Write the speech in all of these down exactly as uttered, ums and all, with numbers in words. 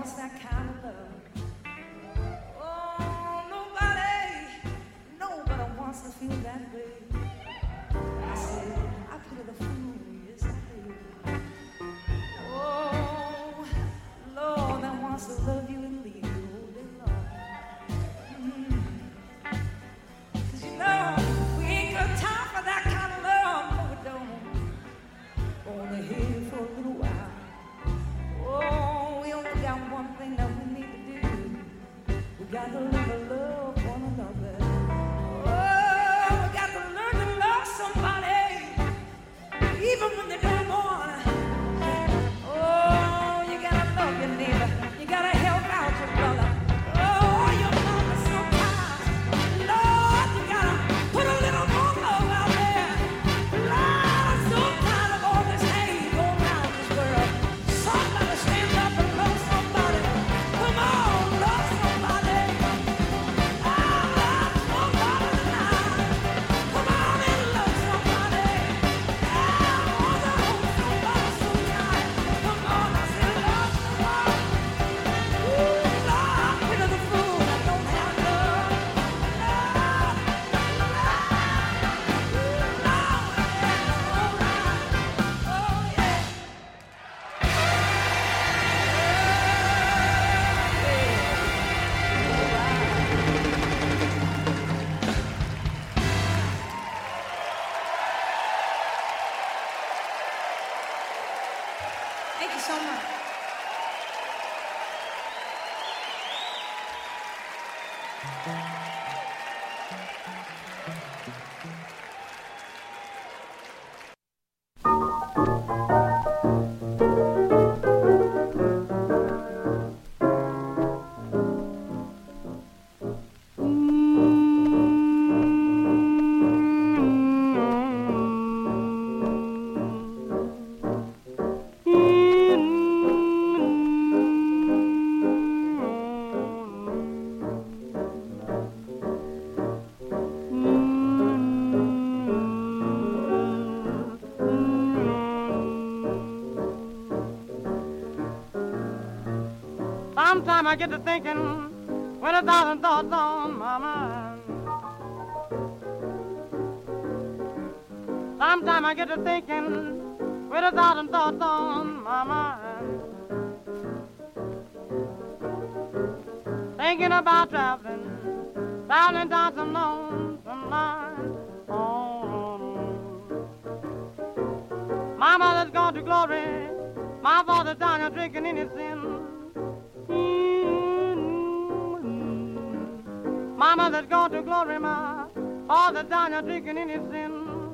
wants that kind of love. Oh, nobody, nobody wants to feel that way. I said, I pity the fool, yes I do. Oh, Lord, that wants to love you and leave you all day long. Mm. 'Cause you know, we ain't got time for that kind of love, no we don't. Only here for a little while. Oh, we only got one thing that we need to do. We got to learn to love one another. Oh, we got to learn to love somebody, even when they don't want it. Oh, you gotta love your neighbor. You gotta help out your brother. Oh, your mama sometimes. Lord, you gotta put a little more love out there. Lord, I'm so tired of all this hate going around this world. Somebody stand up and love somebody. Come on, love somebody. Oh, love somebody tonight. Come on and love somebody. Oh, I want to hold somebody so tight. Come on, I said love somebody. Ooh, Lord, pity the fool that don't have love. Love, love, ooh, Lord, yeah, all right. Oh, yeah. Thank you so much. Sometime I get to thinking when a thousand thoughts on my mind. Sometime I get to thinking with a thousand thoughts on my mind. Thinking about traveling, traveling down some lonesome line. Oh, my mother's gone to glory, my father's down here drinking in his sin. My mother's gone to glory, my father's down here drinking in his sin.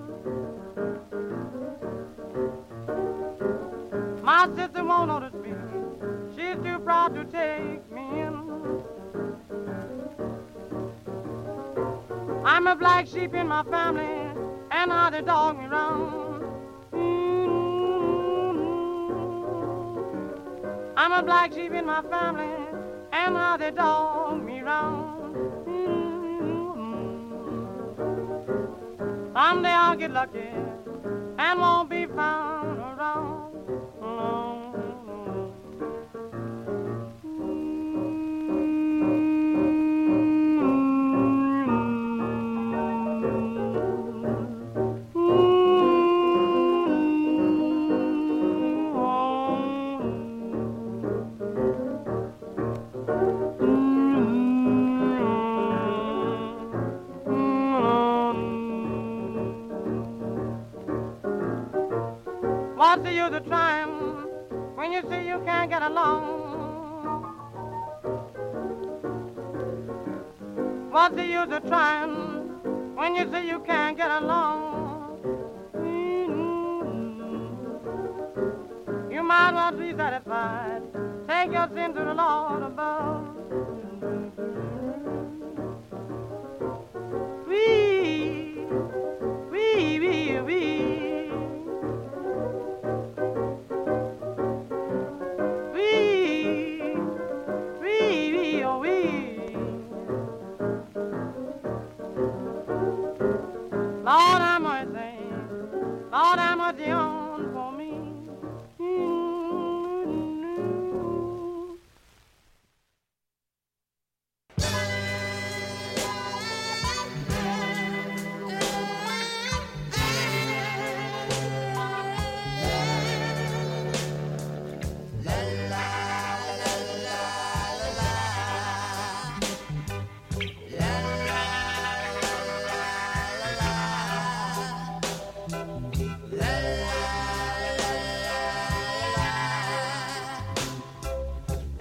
My sister won't notice me, she's too proud to take me in. I'm a black sheep in my family, and how they dog me round. I'm a black sheep in my family, and how they dog me round. Someday I'll get lucky and won't be found around. No, no. What's the use of trying when you see you can't get along? What's the use of trying when you see you can't get along? You might well be satisfied. Take your sin to the Lord above. Wee, wee, wee, wee. Lord, have mercy, Lord, have mercy on for me.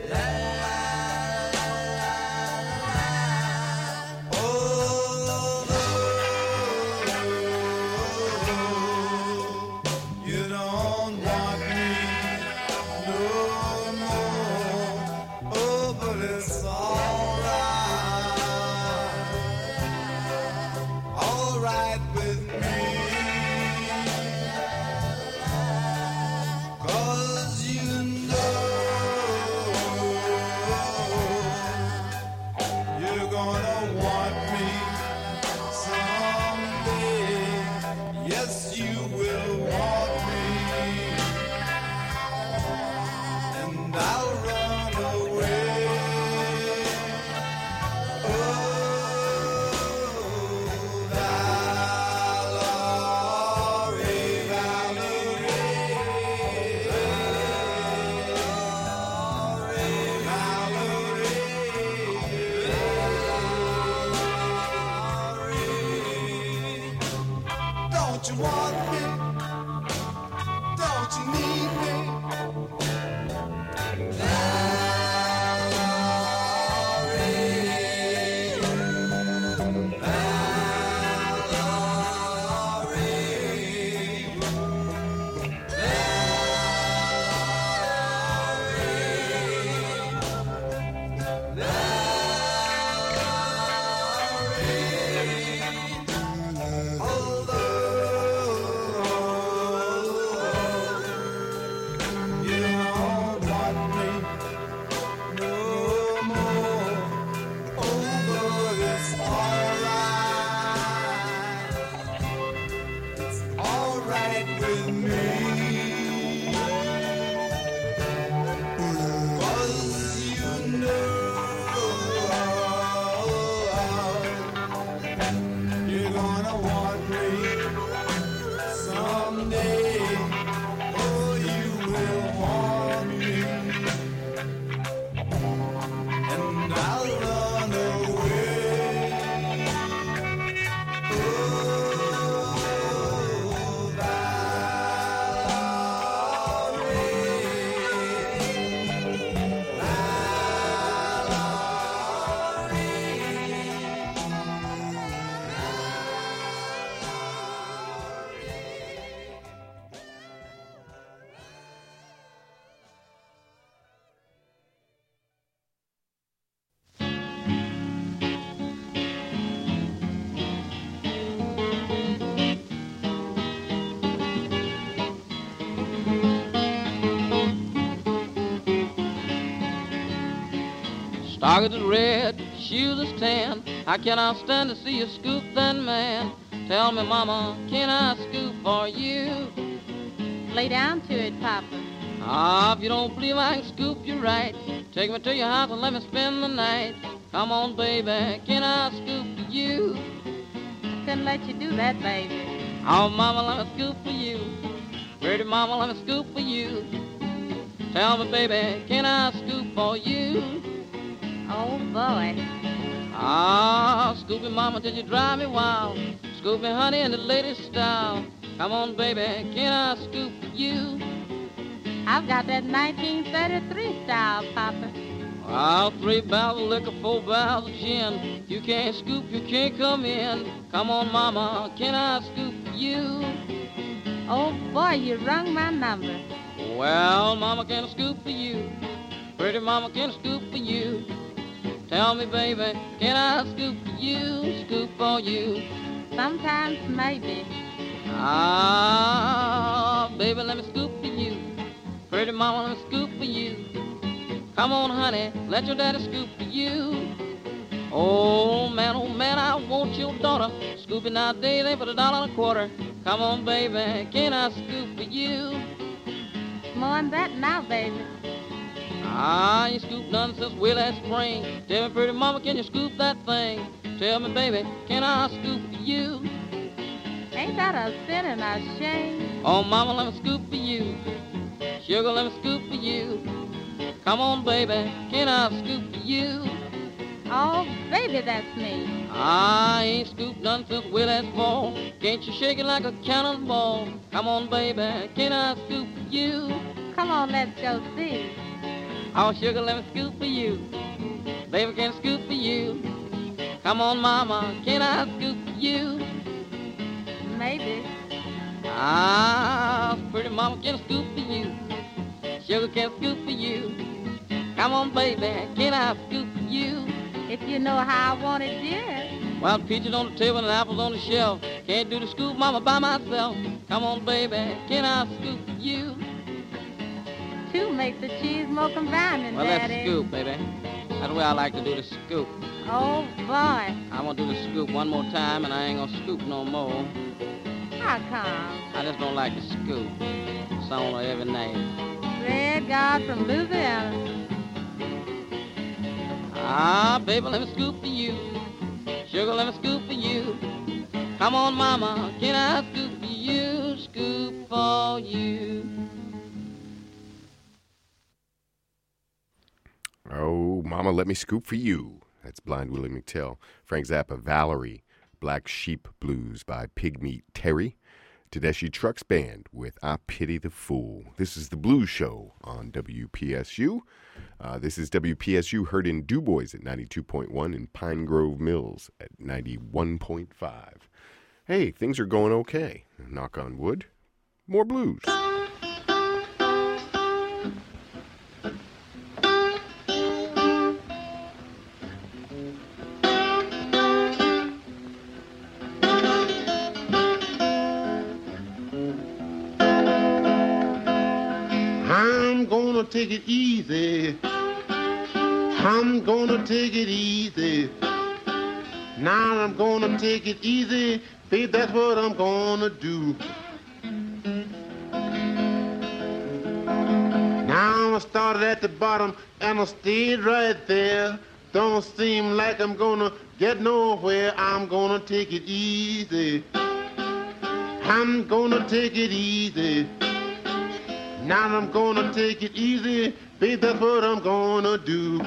Stockings is red, shoes is tan. I cannot stand to see you scoop that man. Tell me, Mama, can I scoop for you? Lay down to it, Papa. Ah, if you don't believe I can scoop you right, take me to your house and let me spend the night. Come on, baby, can I scoop for you? I couldn't let you do that, baby. Oh, Mama, let me scoop for you. Pretty Mama, let me scoop for you. Tell me, baby, can I scoop for you? Oh, boy. Ah, scoop me, Mama, till you drive me wild. Scoop me, honey, in the latest style. Come on, baby, can I scoop for you? I've got that nineteen thirty-three style, Papa. Well, three barrels of liquor, four barrels of gin. You can't scoop, you can't come in. Come on, Mama, can I scoop for you? Oh, boy, you rung my number. Well, Mama, can I scoop for you? Pretty Mama, can I scoop for you? Tell me, baby, can I scoop for you? Scoop for you. Sometimes, maybe. Ah, baby, let me scoop for you. Pretty Mama, let me scoop for you. Come on, honey, let your daddy scoop for you. Oh, man, oh, man, I want your daughter. Scooping nowadays ain't but a dollar and a quarter. Come on, baby, can I scoop for you? More than that now, baby. Ah, you scooped none since way last spring. Tell me, pretty mama, can you scoop that thing? Tell me, baby, can I scoop for you? Ain't that a sin and a shame? Oh, mama, let me scoop for you. Sugar, let me scoop for you. Come on, baby, can I scoop for you? Oh, baby, that's me. I ain't scooped none since way last fall. Can't you shake it like a cannonball? Come on, baby, can I scoop for you? Come on, let's go see. Oh, sugar, let me scoop for you. Baby, can I scoop for you? Come on, mama, can I scoop for you? Maybe. Ah, pretty mama, can I scoop for you? Sugar, can I scoop for you? Come on, baby, can I scoop for you? If you know how I want it, dear. Well, peaches on the table and apples on the shelf. Can't do the scoop, mama, by myself. Come on, baby, can I scoop for you? Two makes the cheese more combined, Well, Daddy. let's scoop, baby. That's the way I like to do the scoop. Oh, boy. I'm gonna do the scoop one more time, and I ain't gonna scoop no more. How come? I just don't like to scoop. It's on every night. Red God from Louisiana. Ah, baby, let me scoop for you. Sugar, let me scoop for you. Come on, mama, can I scoop for you? Scoop for you. Oh, Mama, let me scoop for you. That's Blind Willie McTell. Frank Zappa, Valerie, Black Sheep Blues by Pigmeat Terry. Tedeschi Trucks Band with I Pity the Fool. This is the Blues Show on W P S U. Uh, this is W P S U heard in Du Bois at ninety-two point one and Pine Grove Mills at ninety-one point five. Hey, things are going okay. Knock on wood. More blues. I'm gonna take it easy. I'm gonna take it easy. Now I'm gonna take it easy, babe, that's what I'm gonna do. Now I started at the bottom and I stayed right there. Don't seem like I'm gonna get nowhere. I'm gonna take it easy. I'm gonna take it easy. Now I'm gonna take it easy, babe, that's what I'm gonna do.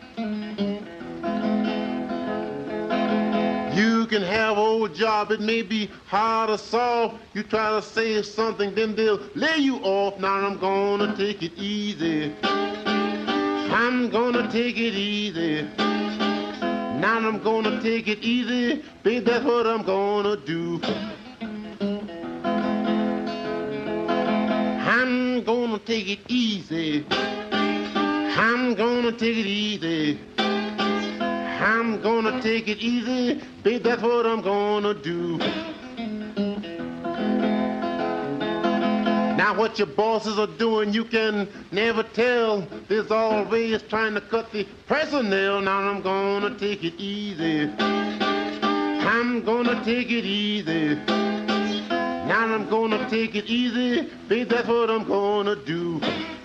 You can have old job, it may be hard to solve. You try to say something, then they'll lay you off. Now I'm gonna take it easy. I'm gonna take it easy. Now I'm gonna take it easy, babe, that's what I'm gonna do. I'm gonna take it easy. I'm gonna take it easy. I'm gonna take it easy, babe, that's what I'm gonna do. Now what your bosses are doing, you can never tell. There's always trying to cut the personnel. Now I'm gonna take it easy. I'm gonna take it easy. Now I'm gonna take it easy, babe, that's what I'm gonna do.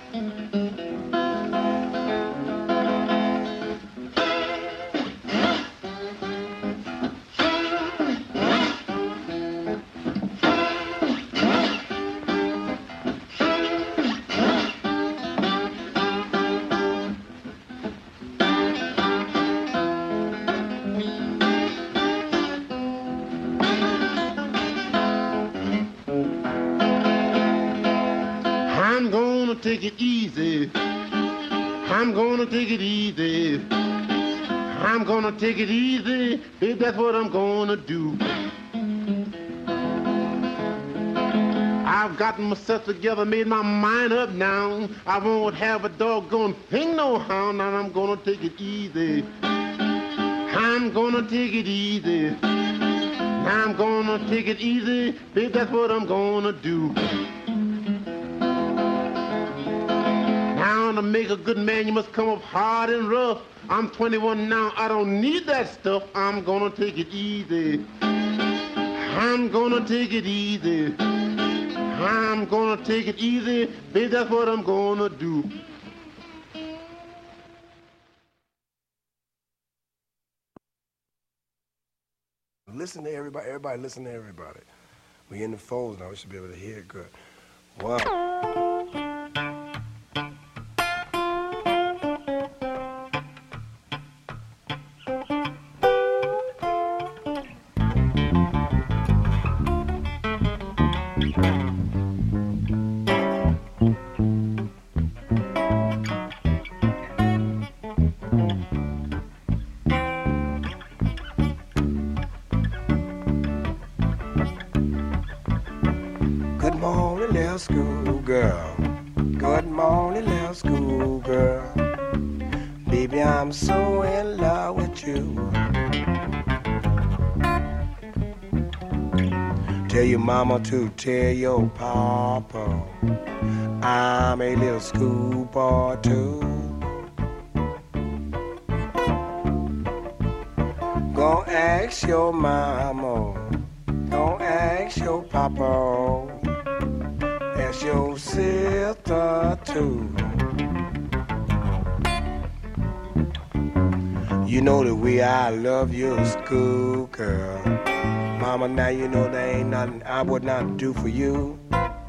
I'm gonna take it easy. I'm gonna take it easy. I'm gonna take it easy, babe, that's what I'm gonna do. I've gotten myself together, made my mind up now. I won't have a doggone thing no how. Now I'm gonna take it easy. I'm gonna take it easy. Now I'm gonna take it easy, babe, that's what I'm gonna do. Now to make a good man, you must come up hard and rough. I'm twenty-one now, I don't need that stuff. I'm gonna take it easy. I'm gonna take it easy. I'm gonna take it easy, babe, that's what I'm gonna do. Listen to everybody, everybody listen to everybody. We in the folds now, we should be able to hear it good. Wow. little schoolgirl. Good morning, little schoolgirl. Baby, I'm so in love with you. Tell your mama to tell your papa I'm a little schoolboy too. Go ask your mama, go ask your papa, ask your sister too. You know the way I love your schoolgirl. Mama, now you know there ain't nothing I would not do for you.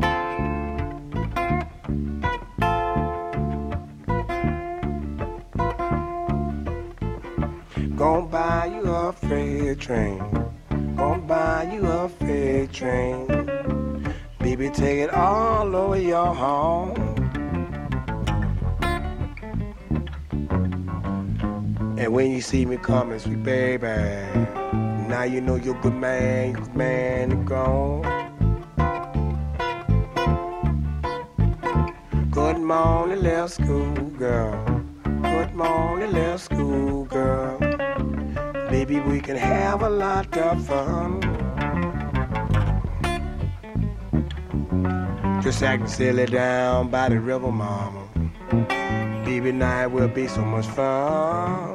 Gonna buy you a freight train. Gonna buy you a freight train. Baby, take it all over your home. And when you see me coming, sweet baby, now you know you're a good man, good man is gone. Good morning, little schoolgirl. Good morning, little schoolgirl. Baby, we can have a lot of fun. Just acting silly down by the river, mama. Baby, now it will be so much fun.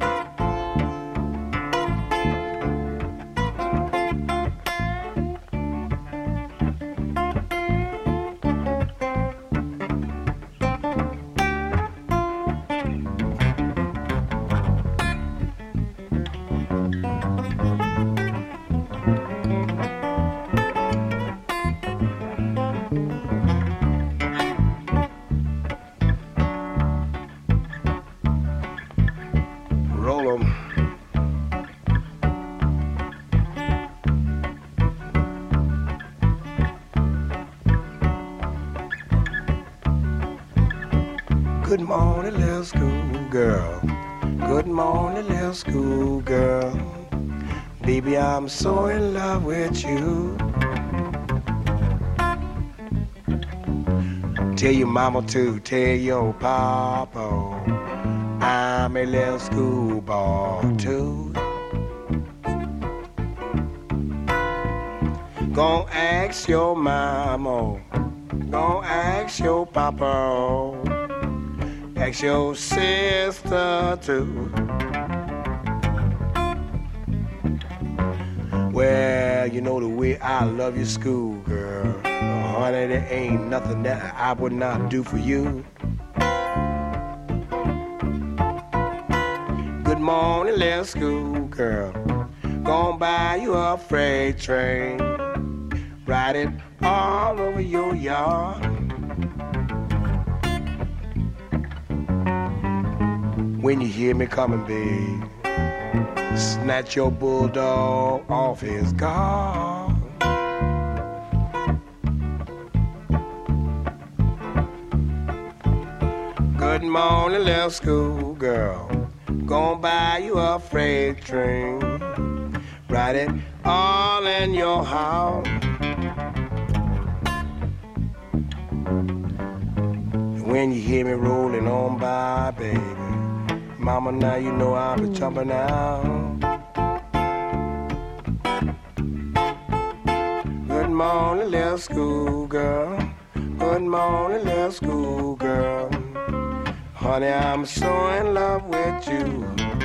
Good morning, little schoolgirl. Good morning, little schoolgirl. Baby, I'm so in love with you. Tell your mama to tell your papa I'm a little schoolboy too. Gon' ask your mama, gon' ask your papa, ask your sister too. Well, you know the way I love your schoolgirl. Oh, honey, there ain't nothing that I would not do for you. Good morning, little schoolgirl. Gonna buy you a freight train. Ride it all over your yard. When you hear me coming, babe, snatch your bulldog off his guard. Good morning, little schoolgirl. Gonna buy you a freight train. Ride it all in your house. When you hear me rolling on by, baby, mama, now you know I'll be jumping out. Good morning, little schoolgirl. Good morning, little schoolgirl. Honey, I'm so in love with you.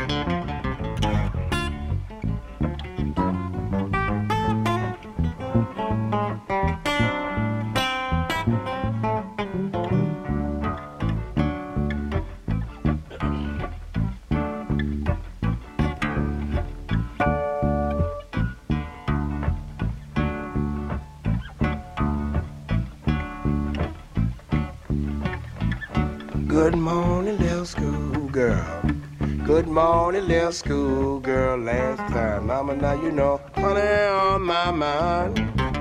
Good morning, little schoolgirl. Good morning, little schoolgirl. Last time, mama, now you know, honey, on my mind.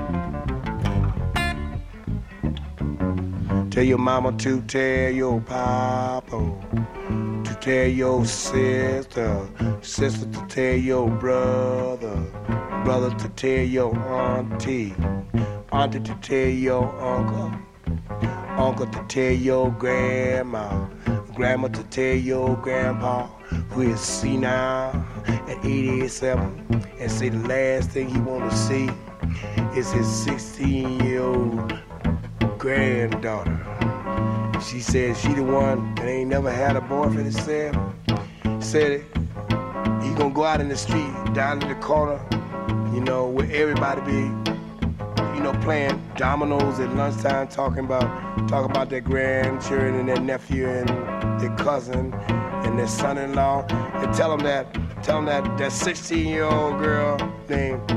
Tell your mama to tell your papa, to tell your sister, sister to tell your brother, brother to tell your auntie, auntie to tell your uncle, uncle to tell your grandma, grandma to tell your grandpa, who is senile at eighty-seven, and say the last thing he want to see is his sixteen-year-old granddaughter. She said she the one that ain't never had a boyfriend. Said, said he gonna go out in the street, down in the corner, you know, where everybody be, you know, playing dominoes at lunchtime, talking about, talking about their grandchildren and their nephew and their cousin and their son-in-law, and tell them that, tell them that that sixteen-year-old girl named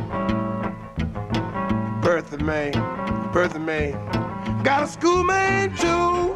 Bertha May, Bertha May, got a schoolmate too.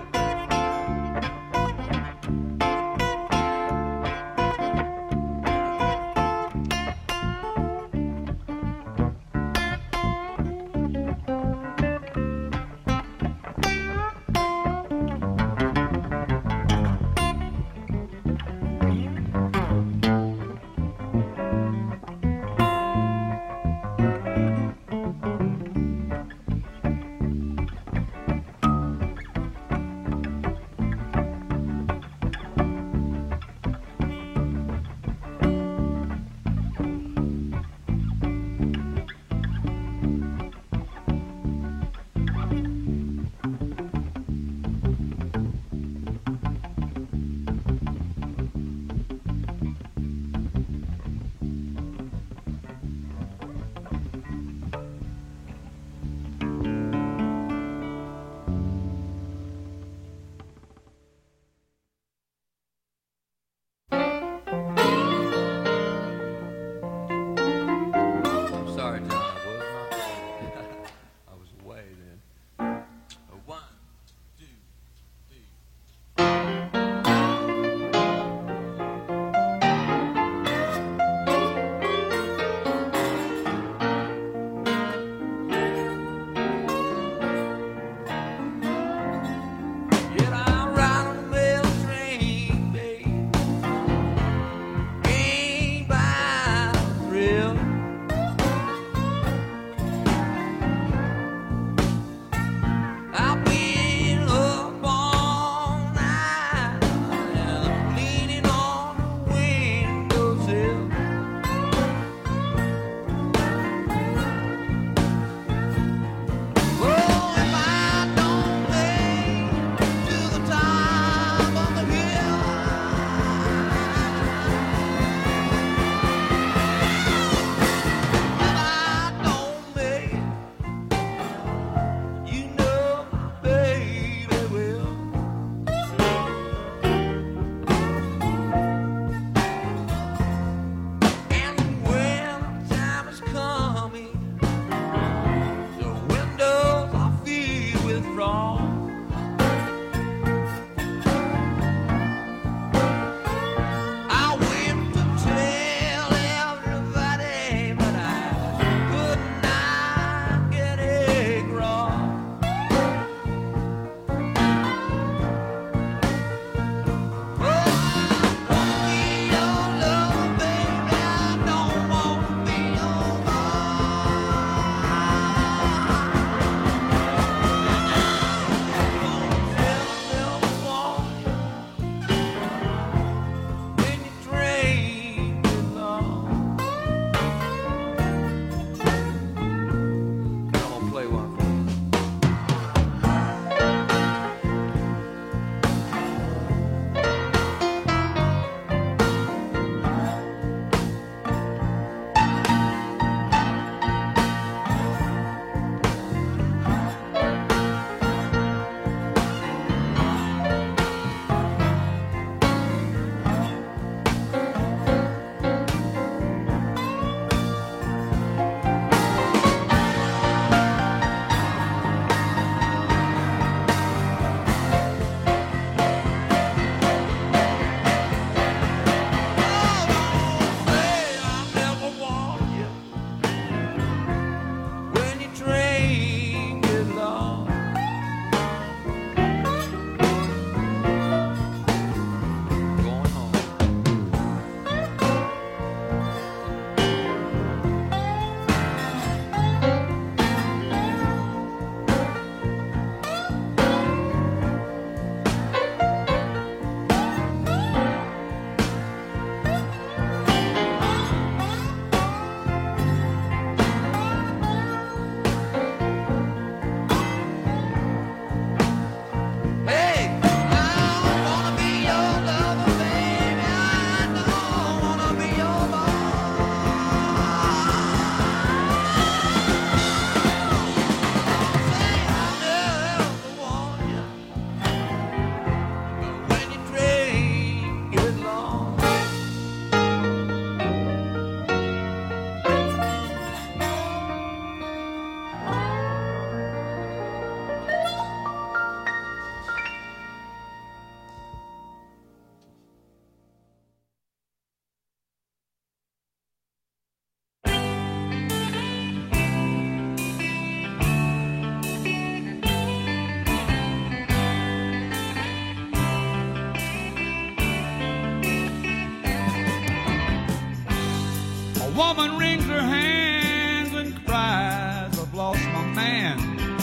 woman wrings her hands and cries, I've lost my man.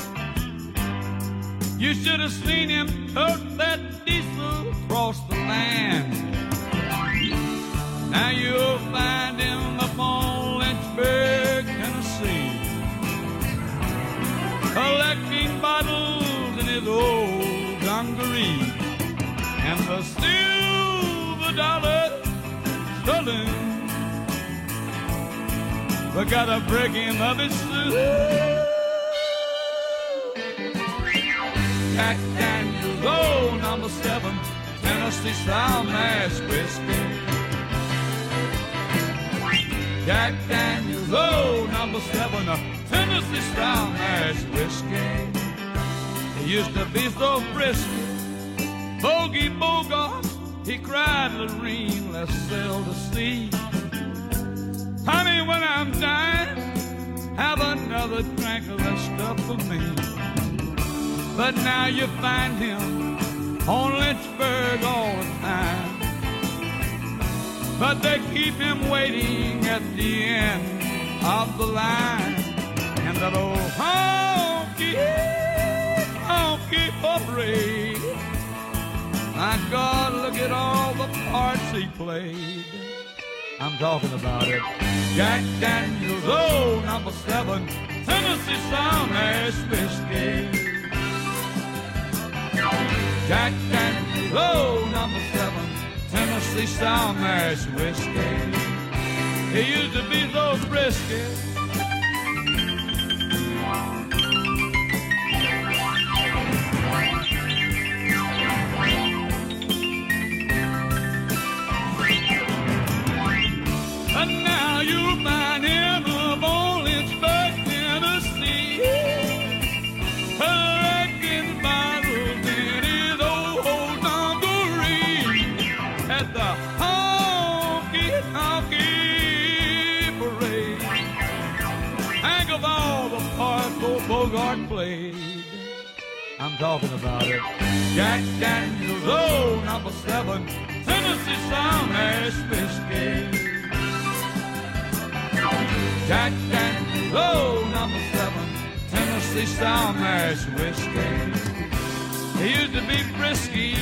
You should have seen him tote that diesel across the land. Now you'll find him up on Lynchburg, Tennessee, collecting bottles in his old dungaree, and the silver dollar stolen, but gotta break him of his suit. Jack Daniels, oh, number seven, Tennessee style mash whiskey. Jack Daniels, oh, number seven, Tennessee style mash whiskey. He used to be so frisky. Bogey Bogart, he cried, Lorene, let's sail to sea. Honey, when I'm dying, have another drink of that stuff for me. But now you find him on Lynchburg all the time. But they keep him waiting at the end of the line. And that old honky, honky parade. My God, look at all the parts he played. I'm talking about it. Jack Daniels, oh, number seven, Tennessee style mash whiskey. Jack Daniels, oh, number seven, Tennessee style mash whiskey. He used to be so frisky. And now you find him up on Lynchburg, Tennessee, collecting bottles in his old dungaree at the honky honky parade. Think of all the parts old Bogart played. I'm talking about it. Jack Daniels, oh, number seven, Tennessee style mash whiskey. Jack Daniels, oh, number seven, Tennessee style mash whiskey. He used to be frisky.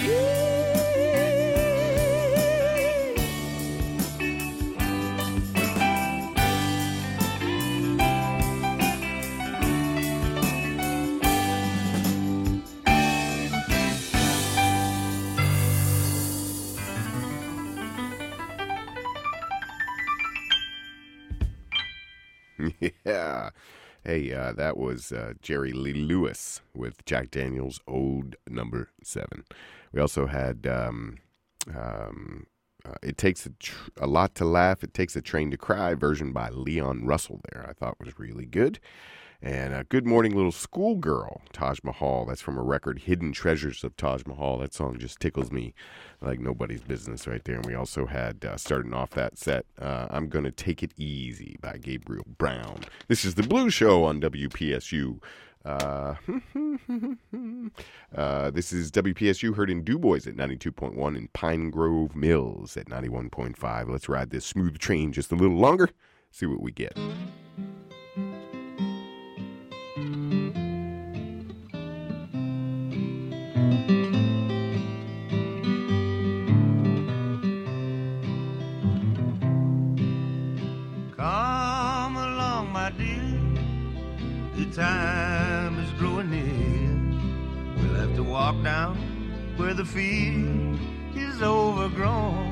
Yeah. Hey, uh, that was uh, Jerry Lee Lewis with Jack Daniels' Old Number Seven. We also had um, um, uh, It Takes a, tr- a Lot to Laugh, It Takes a Train to Cry, version by Leon Russell there. I thought was really good. And uh, Good Morning Little Schoolgirl, Taj Mahal. That's from a record, Hidden Treasures of Taj Mahal. That song just tickles me like nobody's business right there. And we also had, uh, starting off that set, uh, I'm Gonna Take It Easy by Gabriel Brown. This is The Blues Show on W P S U. Uh, uh, this is W P S U, heard in Du Bois at ninety-two point one and Pine Grove Mills at ninety-one point five. Let's ride this smooth train just a little longer, see what we get. Come along, my dear, the time is growing near. We'll have to walk down where the field is overgrown.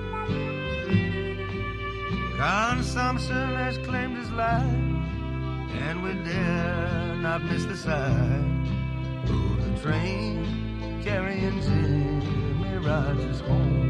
Consumption has claimed his life, and we dare not miss the sight of the train carrying Jimmy Rogers home.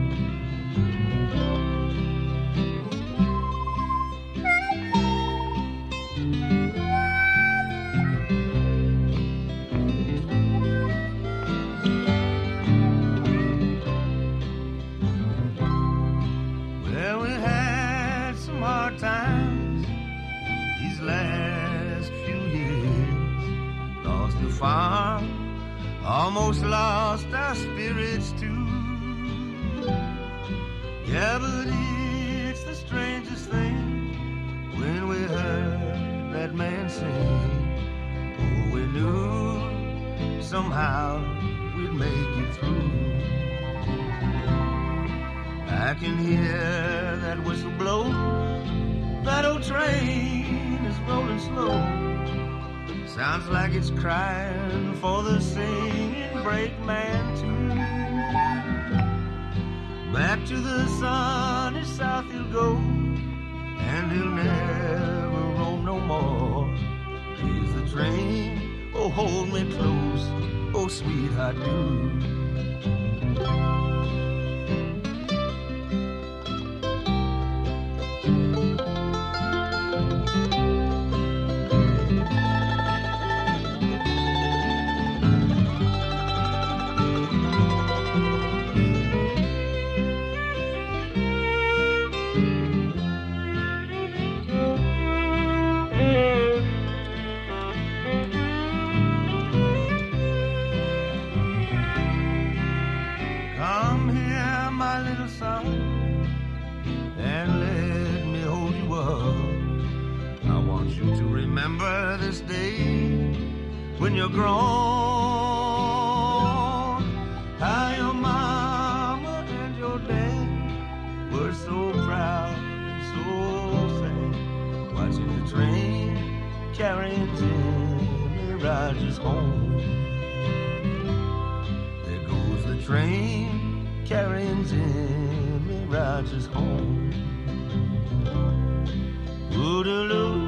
Farm, almost lost our spirits too. Yeah, but it's the strangest thing. sing. Oh, we knew somehow we'd make it through. I can hear that whistle blow. That old train is rolling slow. Sounds like it's crying for the singing brakeman too. Back to the sunny south he'll go, and he'll never roam no more. Here's the train, oh hold me close, oh sweetheart do. Remember this day when you're grown, how your mama and your dad were so proud and so sad, watching the train carrying Jimmy Rogers home. There goes the train carrying Jimmy Rogers home. Woodaloo.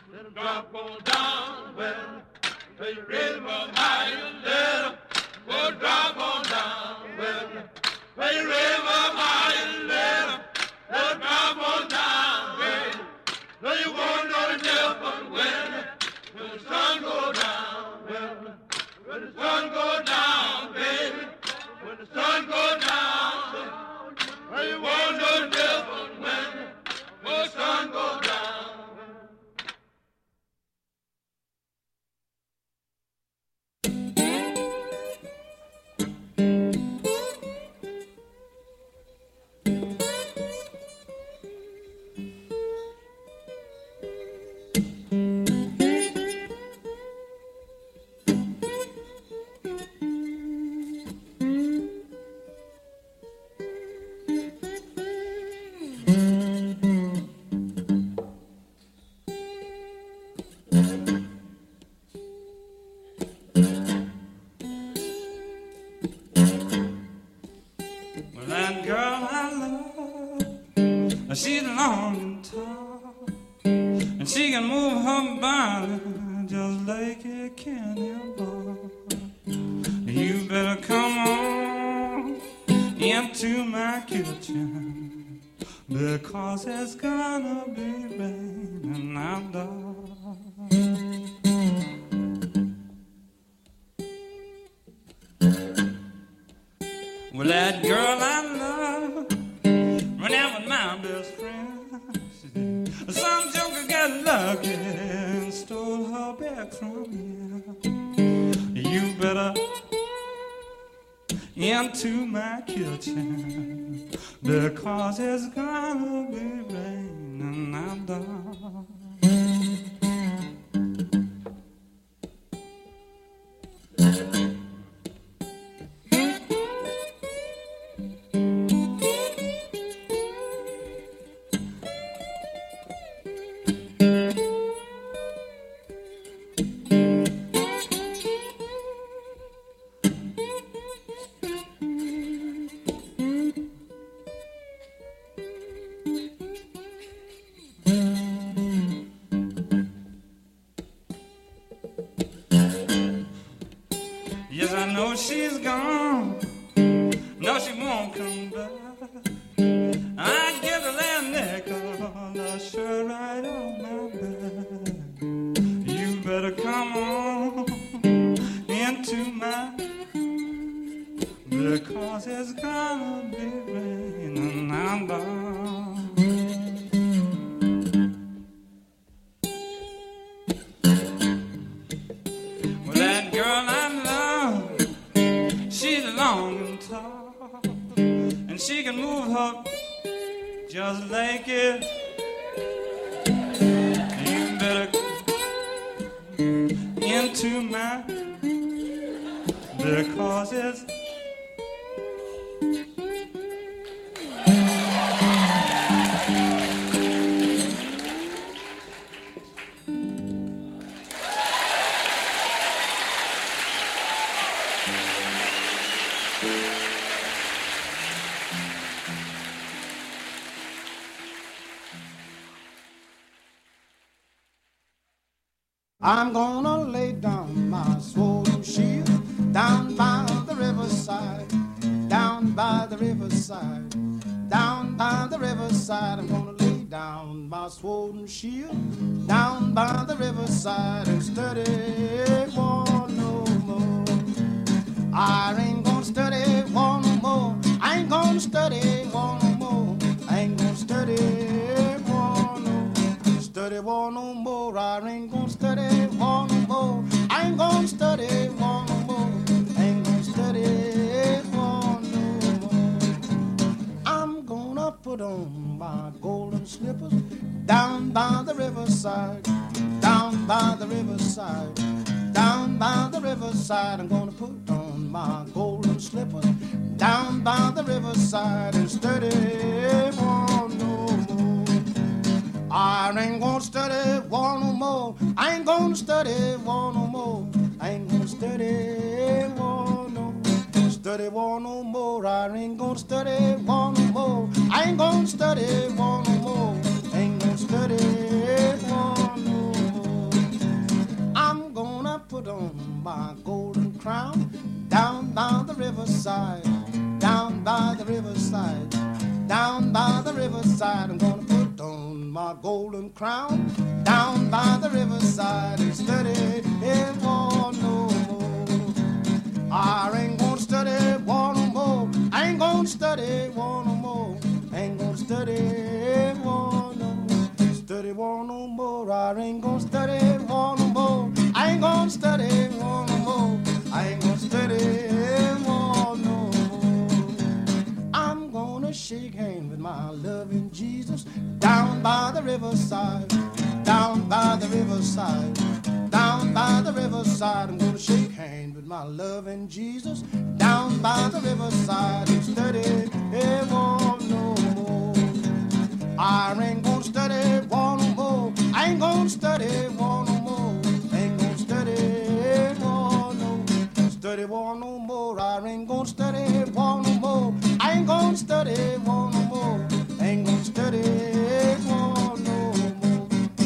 Let him drop on down, well, play the rhythm of higher, let him go drop on down, well, play the rhythm of higher, let him go drop on down, well, no, you won't know the difference when, when the sun go down, well, when the sun go down, baby, when the sun go down, well, you won't know the difference when, when the sun go down. She's long and tall, and she can move her body just like a cannonball. You better come on into my kitchen, because it's gonna be raining outdoors. Well, that girl I love run out with my best friend. Some joker got lucky and stole her back from me. You better into my kitchen, because it's gonna be raining outdoors. Yes, I know she's gone. No, she won't come back. I get a little nickel, a shirt right on my back. You better come on into my, because it's gonna be raining outdoors. Well, that girl I love, she's long and tall, and she can move her just like it. You better into my, because it's I'm gonna lay down my sword shield down by the riverside, down by the riverside, down by the riverside. I'm gonna lay down my sword and shield down by the riverside and study war no more. I ain't gonna study war no more. I ain't gonna study war no more. I ain't gonna study war no more. Study war no more. I ain't gonna study war no more. I ain't gonna study war no more. I ain't gonna study war no more. I'm gonna put on my golden slippers down by the riverside, down by the riverside, down by the riverside. I'm gonna put on my golden slippers down by the riverside and study war no more. I ain't gonna study war no more. I ain't gonna study war no more. I ain't gonna study war no more. Study war no more. I ain't gonna study war no more. I ain't gonna study war no more. I ain't gonna study war no more. riverside, down by the riverside, down by the riverside. I'm gonna put on my golden crown, down by the riverside, and study it war no more. I ain't gonna study war no more. I ain't gonna study war no more. I ain't gonna study war no more. Study war no more. I ain't gonna study war no more. I ain't gonna study war no more. I ain't gonna study war no more. I'm gonna shake hands with my loving Jesus down by the riverside, down by the riverside, down by the riverside. I'm gonna shake hands with my loving Jesus down by the riverside and study war no more. I ain't gonna study war no more. I ain't gonna study war no more. I ain't gonna study war no study war no more. I ain't gonna study war no more. I ain't gonna study war no more. I ain't gonna study war no more.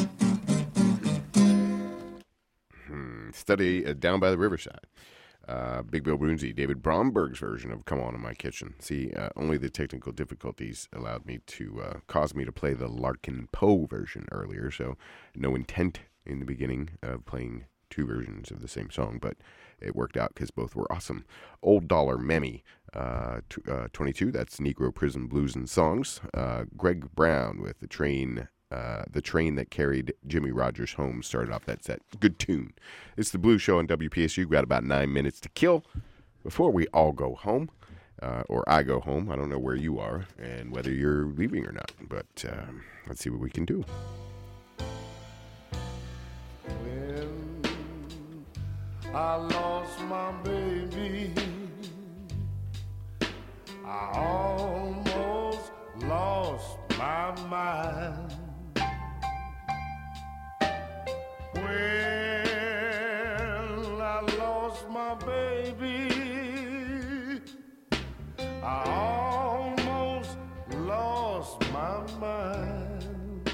Hmm. Study uh, down by the riverside. Uh, Big Bill Broonzy, David Bromberg's version of Come On in My Kitchen. See, uh, only the technical difficulties allowed me to, uh, cause me to play the Larkin Poe version earlier, so no intent in the beginning of playing two versions of the same song, but it worked out because both were awesome. Old Dollar Mammy, uh, t- uh, twenty-two, that's Negro Prison Blues and Songs. Uh, Greg Brown with the train Uh, the train that carried Jimmy Rogers home started off that set. Good tune. It's the Blues Show on W P S U. We've got about nine minutes to kill before we all go home, uh, or I go home. I don't know where you are and whether you're leaving or not, but uh, let's see what we can do. When I lost my baby, I almost lost my mind. When I lost my baby, I almost lost my mind.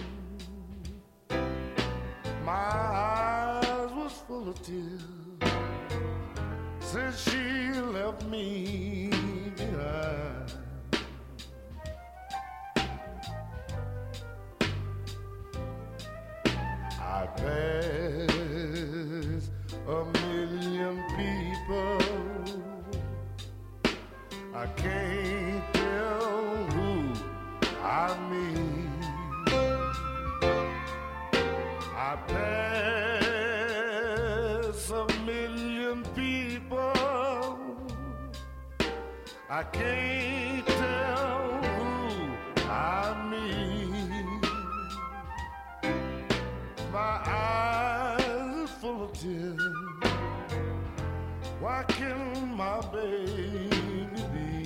My eyes was full of tears since she left me behind. I pass a million people, I can't tell who I mean. I pass a million people, I can't tell who I mean. My eyes full of tears. Why can my baby be?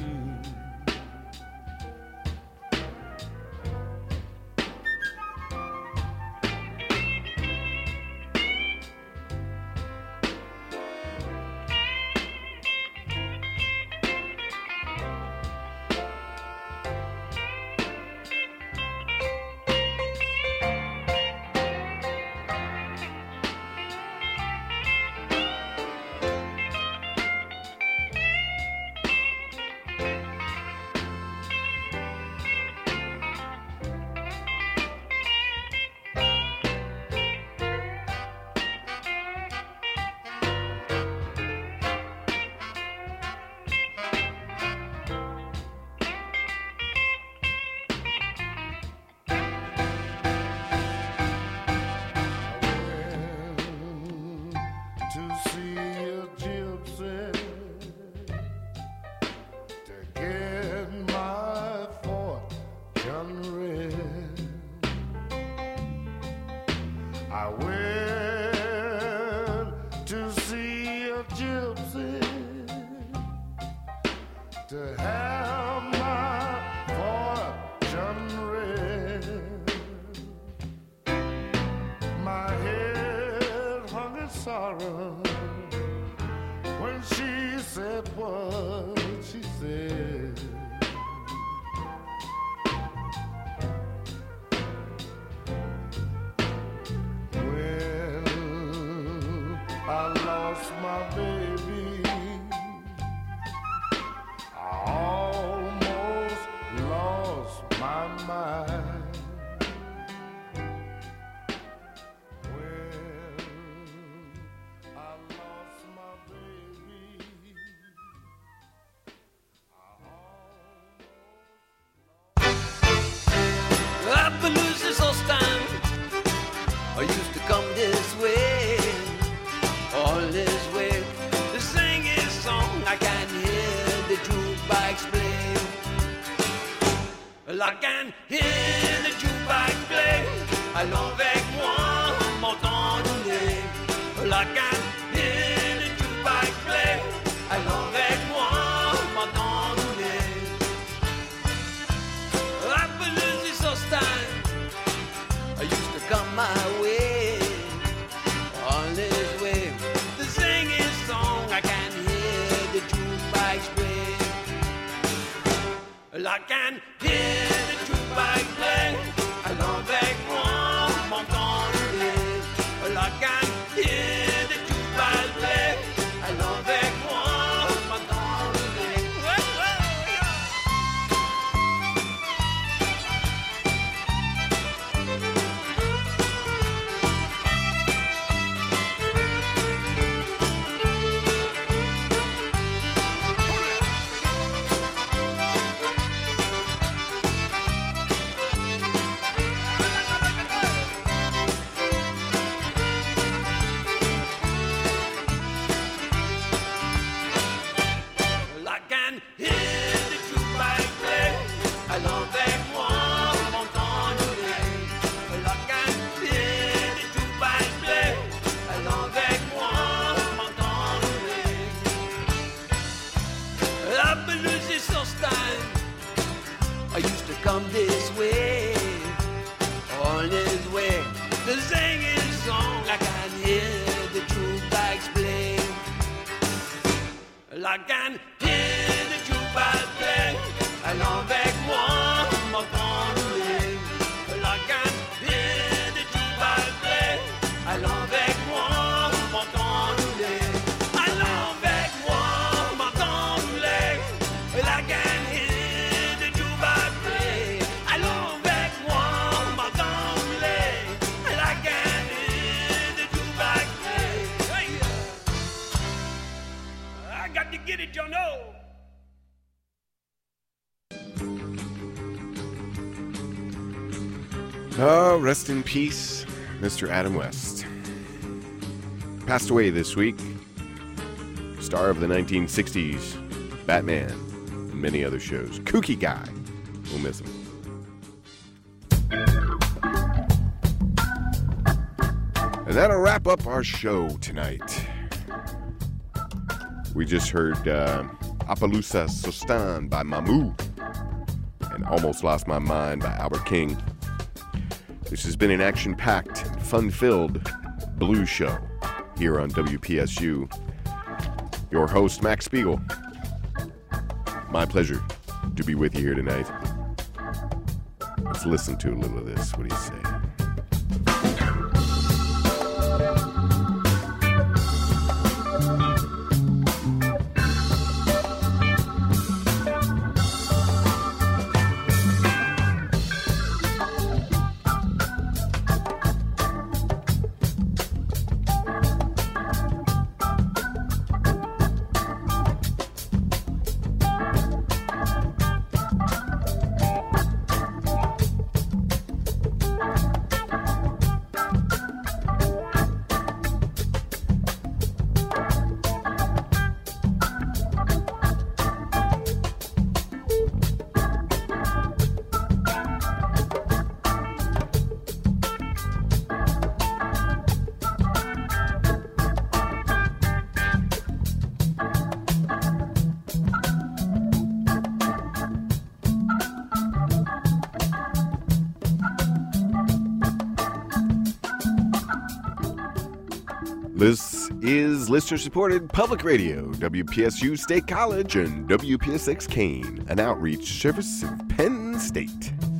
Well, I can hear the jukebox play. Allons avec moi, m'entendez. Well, I can hear the jukebox play. Allons avec moi, m'entendez. Happiness is so time. I used to come my way. On this way, the singing song, I can hear the jukebox play. Well, I can hear the jukebox play. Allons avec moi, m'entendez. Well, I can hear the jukebox play. Allons avec moi, m'entendez. Well, well, yeah. Well, I can hear the jukebox play. Allons avec moi, m'entendez. Well, I can hear the jukebox play. Allons avec moi, m'entendez. I've been losing some time. I used to come this way, all this way. The singing song, I can hear the jukebox play. I can hear the jukebox play. Allons avec moi, m'entendez. I can hear the jukebox play. Allons avec moi, m'entendez. Allons avec moi, m'entendez. I can hear the jukebox play. Allons avec moi, m'entendez. I can hear the jukebox play. Hey, I got to get it, you know. Oh, rest in peace, Mister Adam West. Passed away this week. Star of the nineteen sixties, Batman, and many other shows. Kooky guy. We'll miss him. And that'll wrap up our show tonight. We just heard uh, Appaloosa Sostan by Mamu and Almost Lost My Mind by Albert King. This has been an action-packed, fun-filled blues show here on W P S U. Your host, Max Spiegel. My pleasure to be with you here tonight. Let's listen to a little of this. What do you say? This is listener-supported public radio, W P S U State College and W P S X Kane, an outreach service of Penn State.